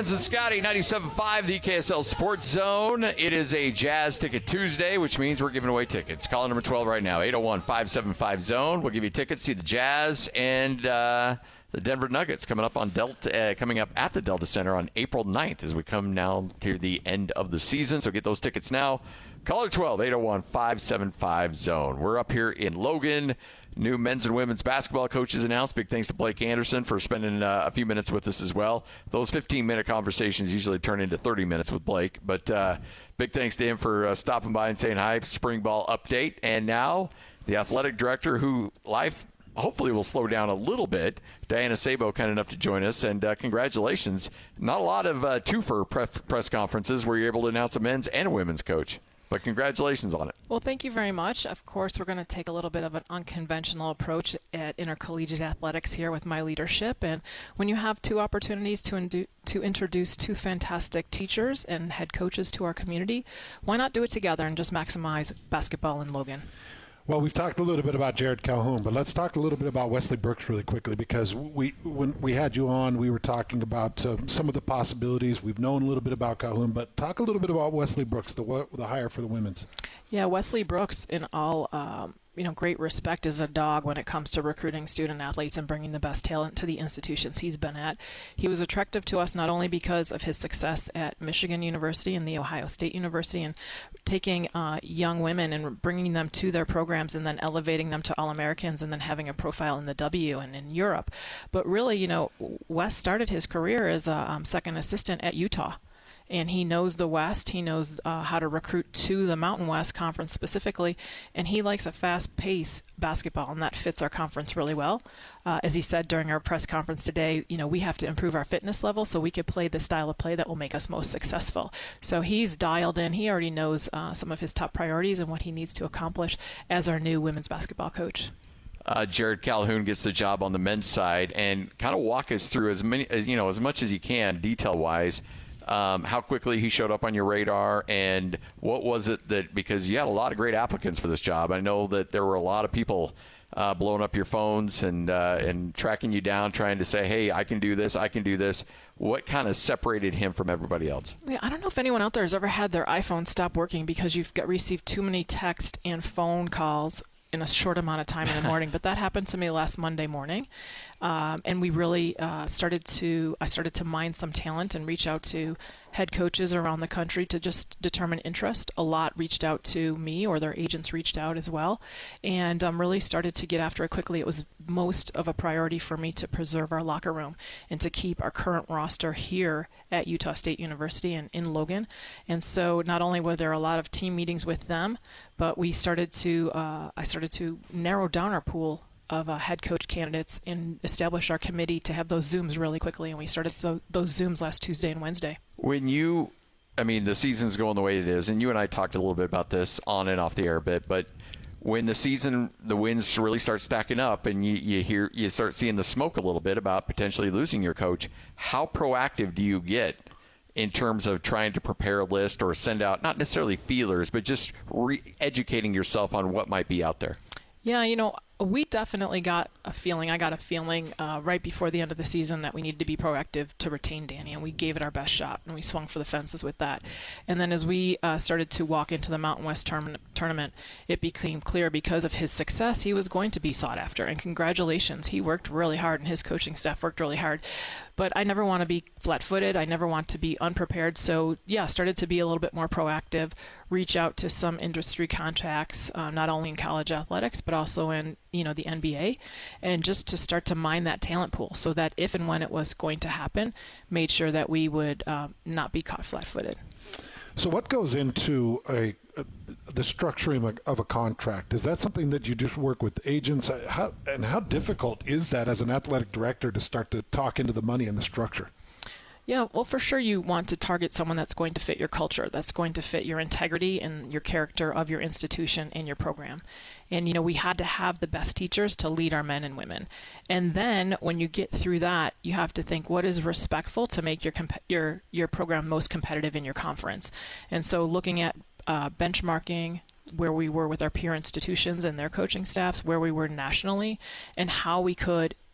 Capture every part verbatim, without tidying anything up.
Hans and Scotty, ninety-seven point five, the E K S L Sports Zone. It is a Jazz Ticket Tuesday, which means we're giving away tickets. Call number twelve right now, eight oh one, five seven five, zone. We'll give you tickets to see the Jazz and uh, the Denver Nuggets coming up on Delta, uh, coming up at the Delta Center on April ninth as we come now to the end of the season. So get those tickets now. Caller twelve, eight oh one, five seven five, zone. We're up here in Logan. New men's and women's basketball coaches announced. Big thanks to Blake Anderson for spending uh, a few minutes with us as well. Those fifteen-minute conversations usually turn into thirty minutes with Blake. But uh, big thanks to him for uh, stopping by and saying hi. Spring ball update. And now the athletic director, who life hopefully will slow down a little bit, Diana Sabo, kind enough to join us. And uh, congratulations. Not a lot of uh, twofer press, press conferences where you're able to announce a men's and a women's coach. But congratulations on it. Well, thank you very much. Of course, we're going to take a little bit of an unconventional approach at intercollegiate athletics here with my leadership. And when you have two opportunities to indu- to introduce two fantastic teachers and head coaches to our community, why not do it together and just maximize basketball in Logan? Well, we've talked a little bit about Jared Calhoun, but let's talk a little bit about Wesley Brooks really quickly, because we, when we had you on, we were talking about uh, some of the possibilities. We've known a little bit about Calhoun, but talk a little bit about Wesley Brooks, the the hire for the women's. Yeah, Wesley Brooks, in all um, you know, great respect, is a dog when it comes to recruiting student athletes and bringing the best talent to the institutions he's been at. He was attractive to us not only because of his success at Michigan University and the Ohio State University and taking uh, young women and bringing them to their programs and then elevating them to All-Americans and then having a profile in the W and in Europe. But really, you know, Wes started his career as a um, second assistant at Utah. And he knows the West. He knows uh, how to recruit to the Mountain West Conference specifically. And he likes a fast-paced basketball, and that fits our conference really well. Uh, as he said during our press conference today, you know, we have to improve our fitness level so we could play the style of play that will make us most successful. So he's dialed in. He already knows uh, some of his top priorities and what he needs to accomplish as our new women's basketball coach. Uh, Jared Calhoun gets the job on the men's side, and kind of walk us through as many, as, you know, as much as you can, detail-wise, Um, how quickly he showed up on your radar, and what was it that, because you had a lot of great applicants for this job. I know that there were a lot of people uh, blowing up your phones and uh, and tracking you down, trying to say, hey, I can do this, I can do this. What kind of separated him from everybody else? Yeah, I don't know if anyone out there has ever had their iPhone stop working because you've got received too many text and phone calls in a short amount of time in the morning. But that happened to me last Monday morning. Um, and we really uh, started to, I started to mine some talent and reach out to head coaches around the country to just determine interest. A lot reached out to me, or their agents reached out as well. And um, really started to get after it quickly. It was most of a priority for me to preserve our locker room and to keep our current roster here at Utah State University and in Logan. And so not only were there a lot of team meetings with them, but we started to, uh, I started to narrow down our pool of uh, head coach candidates and establish our committee to have those Zooms really quickly. And we started so, those Zooms last Tuesday and Wednesday. When you, I mean, the season's going the way it is, and you and I talked a little bit about this on and off the air a bit, but when the season, the wins really start stacking up and you, you hear, you start seeing the smoke a little bit about potentially losing your coach, how proactive do you get in terms of trying to prepare a list or send out, not necessarily feelers, but just re-educating yourself on what might be out there? Yeah, you know, we definitely got a feeling, I got a feeling uh, right before the end of the season that we needed to be proactive to retain Danny, and we gave it our best shot, and we swung for the fences with that. And then as we uh, started to walk into the Mountain West tourna- tournament, it became clear because of his success, he was going to be sought after. And congratulations, he worked really hard, and his coaching staff worked really hard. But I never want to be flat-footed. I never want to be unprepared. So, yeah, started to be a little bit more proactive, reach out to some industry contacts, uh, not only in college athletics, but also in, you know, the N B A, and just to start to mine that talent pool so that if and when it was going to happen, made sure that we would uh, not be caught flat-footed. So what goes into a, a the structuring of a, of a contract? Is that something that you just work with agents? How, and how difficult is that as an athletic director to start to talk into the money and the structure? Yeah, well, for sure you want to target someone that's going to fit your culture, that's going to fit your integrity and your character of your institution and your program. And, you know, we had to have the best teachers to lead our men and women. And then when you get through that, you have to think what is respectful to make your comp- your your program most competitive in your conference. And so looking at uh, benchmarking, where we were with our peer institutions and their coaching staffs, where we were nationally, and how we could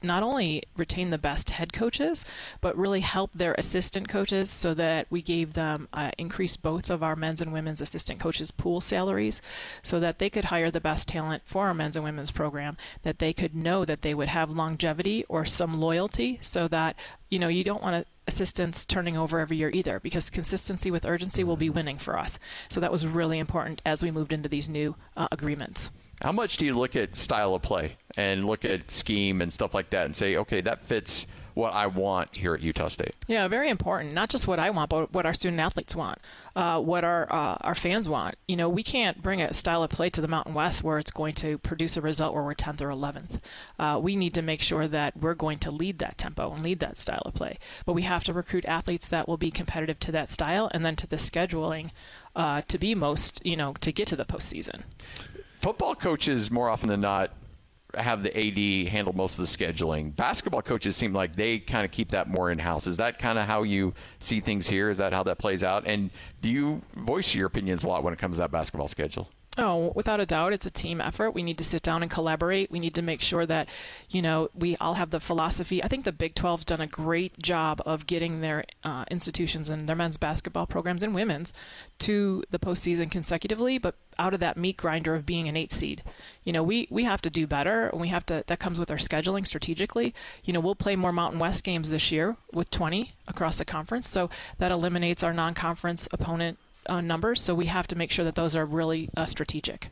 not only retain the best head coaches, but really help their assistant coaches, so that we gave them uh, increased both of our men's and women's assistant coaches pool salaries, so that they could hire the best talent for our men's and women's program, that they could know that they would have longevity or some loyalty, so that, you know, you don't want to assistants turning over every year either, because consistency with urgency will be winning for us. So that was really important as we moved into these new uh, agreements. How much do you look at style of play and look at scheme and stuff like that and say, okay, that fits what I want here at Utah State? Yeah, very important. Not just what I want, but what our student athletes want, uh, what our uh, our fans want. You know, we can't bring a style of play to the Mountain West where it's going to produce a result where we're tenth or eleventh. Uh, we need to make sure that we're going to lead that tempo and lead that style of play. But we have to recruit athletes that will be competitive to that style and then to the scheduling uh, to be most, you know, to get to the postseason. Football coaches, more often than not, have the A D handle most of the scheduling. Basketball coaches seem like they kind of keep that more in-house. Is that kind of how you see things here? Is that how that plays out? And do you voice your opinions a lot when it comes to that basketball schedule? Oh, without a doubt, it's a team effort. We need to sit down and collaborate. We need to make sure that, you know, we all have the philosophy. I think the Big twelve's done a great job of getting their uh, institutions and their men's basketball programs and women's to the postseason consecutively, but out of that meat grinder of being an eight seed. You know, we, we have to do better, and we have to, that comes with our scheduling strategically. You know, we'll play more Mountain West games this year with twenty across the conference, so that eliminates our non-conference opponent Uh, numbers, so we have to make sure that those are really uh, strategic.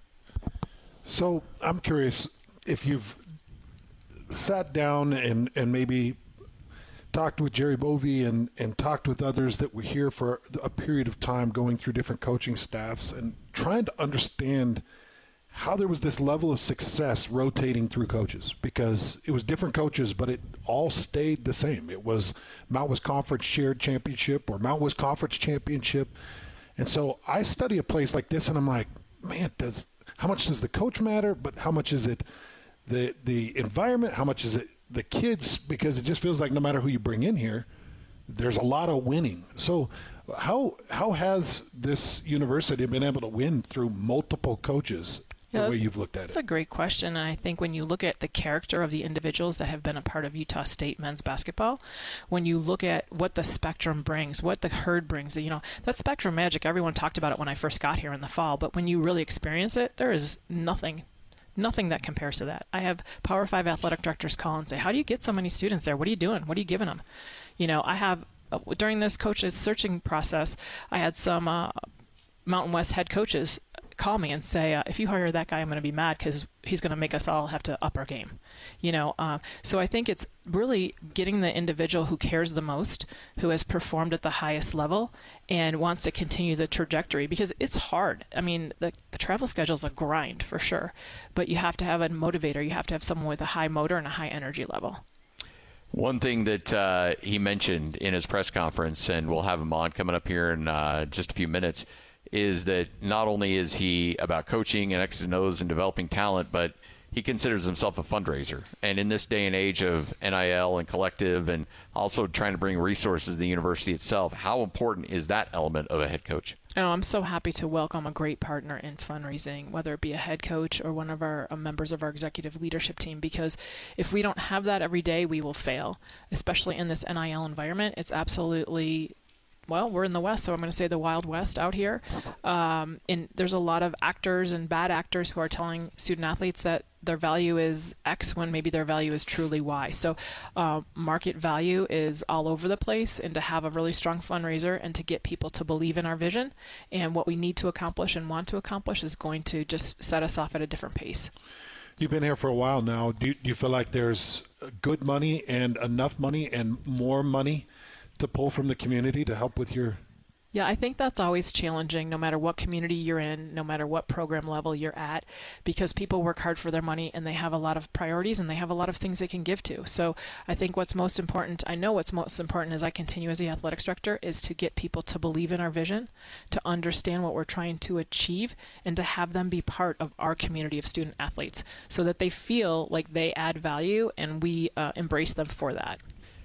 So I'm curious if you've sat down and, and maybe talked with Jerry Bovee and, and talked with others that were here for a period of time going through different coaching staffs and trying to understand how there was this level of success rotating through coaches, because it was different coaches, but it all stayed the same. It was Mount West Conference shared championship or Mount West Conference championship. And so I study a place like this, and I'm like, man, does how much does the coach matter? But how much is it the the environment? How much is it the kids? Because it just feels like no matter who you bring in here, there's a lot of winning. So how how has this university been able to win through multiple coaches? Yeah, the way you've looked at that's it. That's a great question, and I think when you look at the character of the individuals that have been a part of Utah State men's basketball, when you look at what the spectrum brings, what the herd brings, you know, that spectrum magic, everyone talked about it when I first got here in the fall, but when you really experience it, there is nothing Nothing that compares to that. I have Power five athletic directors call and say, how do you get so many students there? What are you doing? What are you giving them? You know, I have, during this coach's searching process, I had some uh, Mountain West head coaches call me and say, uh, if you hire that guy, I'm going to be mad because he's going to make us all have to up our game. You know, uh, so I think it's really getting the individual who cares the most, who has performed at the highest level and wants to continue the trajectory, because it's hard. I mean, the, the travel schedule is a grind for sure, but you have to have a motivator. You have to have someone with a high motor and a high energy level. One thing that uh, he mentioned in his press conference, and we'll have him on coming up here in uh, just a few minutes, is that not only is he about coaching and X's and O's and developing talent, but he considers himself a fundraiser. And in this day and age of N I L and collective and also trying to bring resources to the university itself, how important is that element of a head coach? Oh, I'm so happy to welcome a great partner in fundraising, whether it be a head coach or one of our uh, members of our executive leadership team, because if we don't have that every day, we will fail, especially in this N I L environment. It's absolutely... Well, we're in the West, so I'm going to say the Wild West out here. Um, and there's a lot of actors and bad actors who are telling student athletes that their value is X when maybe their value is truly Y. So uh, market value is all over the place, and to have a really strong fundraiser and to get people to believe in our vision and what we need to accomplish and want to accomplish is going to just set us off at a different pace. You've been here for a while now. Do you, do you feel like there's good money and enough money and more money to pull from the community to help with your... Yeah, I think that's always challenging, no matter what community you're in, no matter what program level you're at, because people work hard for their money and they have a lot of priorities and they have a lot of things they can give to. So I think what's most important, I know what's most important as I continue as the athletics director, is to get people to believe in our vision, to understand what we're trying to achieve, and to have them be part of our community of student athletes so that they feel like they add value and we uh, embrace them for that.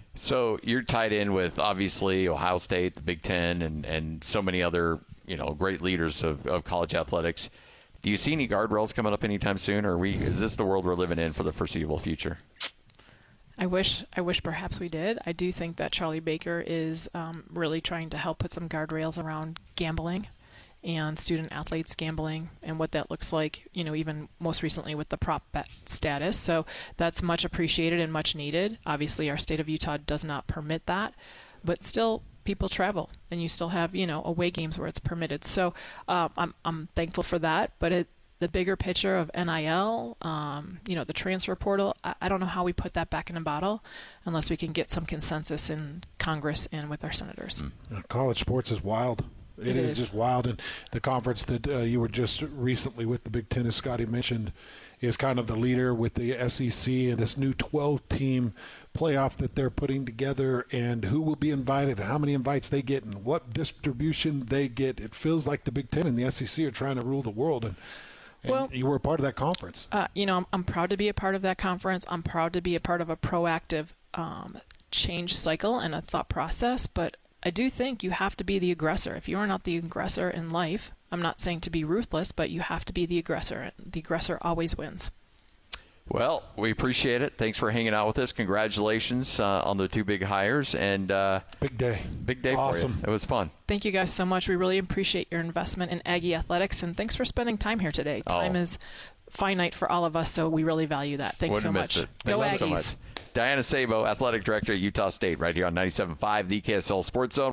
So you're tied in with, obviously, Ohio State, the Big Ten, and, and so many other, you know, great leaders of, of college athletics. Do you see any guardrails coming up anytime soon, or are we, is this the world we're living in for the foreseeable future? I wish I wish perhaps we did. I do think that Charlie Baker is um, really trying to help put some guardrails around gambling and student athletes gambling and what that looks like, you know, even most recently with the prop bet status. So that's much appreciated and much needed. Obviously, our state of Utah does not permit that, but still people travel and you still have, you know, away games where it's permitted. So um, I'm, I'm thankful for that, but it, the bigger picture of N I L, um, you know, the transfer portal, I, I don't know how we put that back in a bottle unless we can get some consensus in Congress and with our senators. Mm. College sports is wild. It, it is. is just wild. And the conference that uh, you were just recently with, the Big Ten, as Scotty mentioned, is kind of the leader with the S E C and this new twelve-team playoff that they're putting together, and who will be invited and how many invites they get and what distribution they get. It feels like the Big Ten and the S E C are trying to rule the world. And And well, you were a part of that conference. Uh, you know, I'm, I'm proud to be a part of that conference. I'm proud to be a part of a proactive um, change cycle and a thought process. But I do think you have to be the aggressor. If you are not the aggressor in life, I'm not saying to be ruthless, but you have to be the aggressor. The aggressor always wins. Well, we appreciate it. Thanks for hanging out with us. Congratulations uh, on the two big hires. and uh, Big day. Big day awesome. for you. It was fun. Thank you guys so much. We really appreciate your investment in Aggie Athletics, and thanks for spending time here today. Time oh. is finite for all of us, so we really value that. Thanks Wouldn't so have much. It. Go Thank Aggies. you so much. Diana Sabo, Athletic Director at Utah State, right here on ninety-seven point five, the K S L Sports Zone.